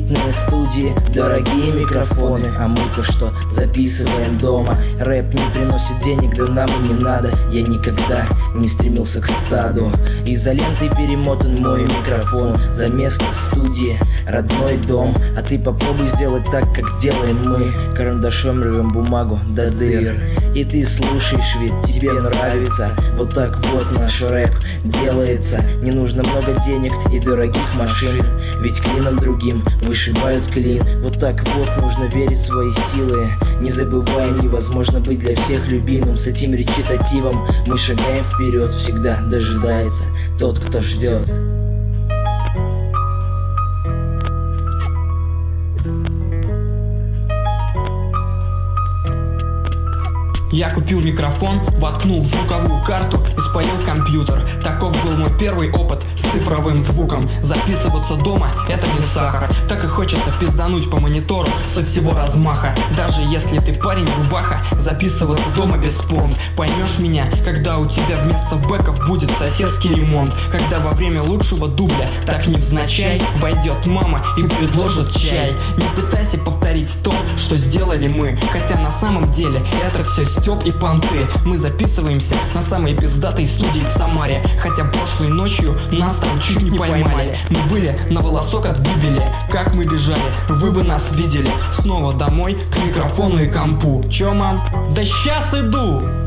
элитные студии, дорогие микрофоны. А мы-то что, записываем дома. Рэп не приносит денег, да нам и не надо. Я никогда не стремился к стаду. Изолентой перемотан мой микрофон. За место студии, родной дом. А ты попробуй сделать так, как делаем мы. Карандашом рвем бумагу до дыр. И ты слушаешь, ведь тебе нравится. Вот так вот наш рэп делается. Не нужно много денег и дорогих машин, ведь клином другим вышибают клин. Вот так вот нужно верить в свои силы. Не забывай, невозможно быть для всех любимым. С этим речитативом мы шагаем вперед. Всегда дожидается тот, кто ждет. Я купил микрофон, воткнул в звуковую карту и спалил компьютер. Таков был мой первый опыт с цифровым звуком. Записываться дома — это не сахар. Так и хочется пиздануть по монитору со всего размаха. Даже если ты парень рубаха, записываться дома бесспорно. Поймешь меня, когда у тебя вместо бэков будет соседский ремонт. Когда во время лучшего дубля, так невзначай, войдет мама и предложит чай. Не пытайся повторить то, что сделали мы, хотя на самом деле это все стёб и понты. Мы записываемся на самой пиздатой студии в Самаре, хотя прошлой ночью нас там чуть не поймали. Мы были на волосок от гибели, как мы бежали, вы бы нас видели. Снова домой, к микрофону и компу. Чё, мам? Да сейчас иду!